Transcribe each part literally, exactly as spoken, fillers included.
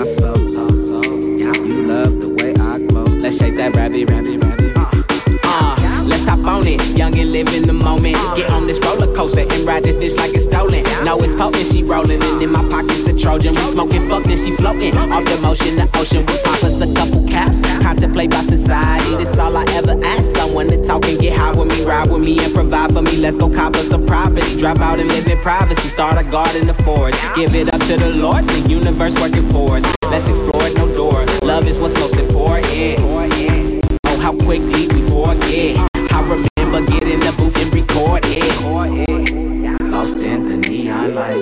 soul. You love the way I glow. Let's shake that rabbit, rabbit, rabbit. Uh, let's hop on it, young and live in the moment. Get on this roller coaster and ride this bitch like it's stolen. No, it's potent, she rolling, and in my pocket's a Trojan. We smoking, fucking, she floating. Off the motion, the ocean, we pop us a couple caps. Contemplate by society, this all I ever ask. Someone to talk and get high with me, ride with me and provide for me. Let's go cop us some property, drop out and live in privacy. Start a garden in the forest, give it up to the Lord, the universe working for us. Let's explore no door, love is what's most important. Oh, how quickly we forget. I remember getting the booth and record it. Lost in the neon lights,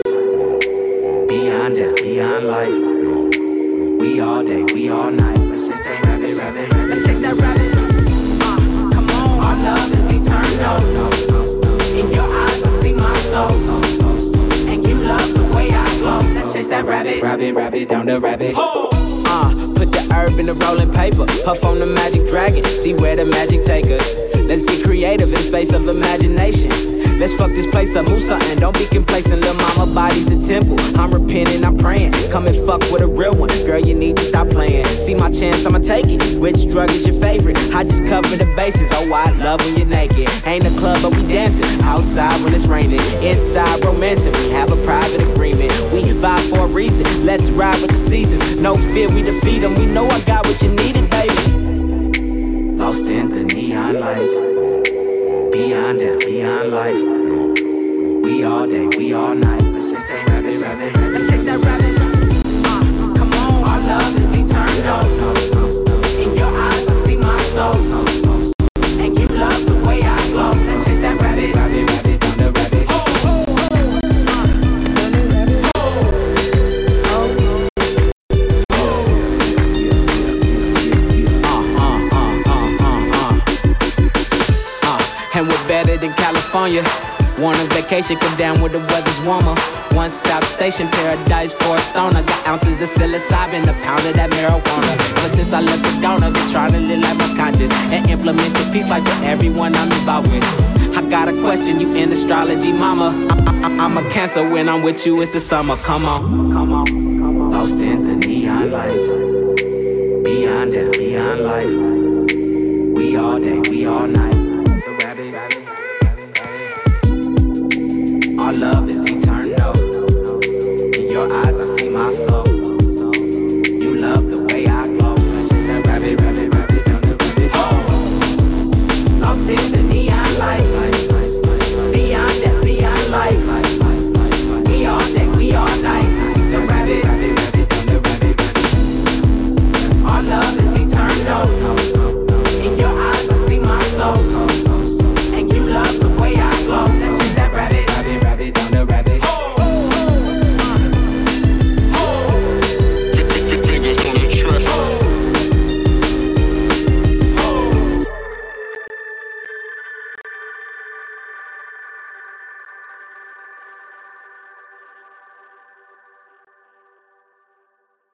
beyond that, beyond life. We all day, we all night. Let's just stay rabbit, rabbit, rabbit. Let's shake that rabbit. Uh, come on, our love is eternal. In your eyes, I see my soul. And you love the way I glow. Let's chase that rabbit, rabbit, rabbit down the rabbit hole. Uh, put the herb in the rolling paper, puff on the magic dragon, see where the magic take us. Let's get creative in space of imagination. Let's fuck this place up, move something, don't be complacent. Lil' mama body's a temple, I'm repenting, I'm praying. Come and fuck with a real one, girl, you need to stop playing. See my chance, I'ma take it. Which drug is your favorite? I just cover the bases, oh I love when you're naked. Ain't a club but we dancing, outside when it's raining. Inside romancing, we have a private agreement. We vibe for a reason, let's ride with the seasons. No fear, we defeat them, we know I got what you needed, baby. Lost in the neon lights, beyond that, beyond life. We all day, we all night. Let's chase that rabbit, rabbit. Let's chase that rabbit. Uh, come on, our love is eternal. In your eyes, I see my soul. And you love the way I glow. Let's chase that rabbit, rabbit, rabbit, down the rabbit. Oh, oh, oh. Uh, down the rabbit. Oh, oh, oh. Uh, uh, uh, uh, uh, uh. Uh, and we're better than California. Want a vacation, come down where the weather's warmer. One stop station, paradise for a stoner. Got ounces of psilocybin, a pound of that marijuana. Ever since I left Sedona, been trying to live like my conscience and implement the peace like with everyone I'm involved with. I got a question, you in astrology, mama? I, I, I'm a Cancer, when I'm with you, it's the summer. Come on, come on, come on. Lost in the neon lights, beyond that, beyond life. We all day, we all night. The rabbit, rabbit. Our love is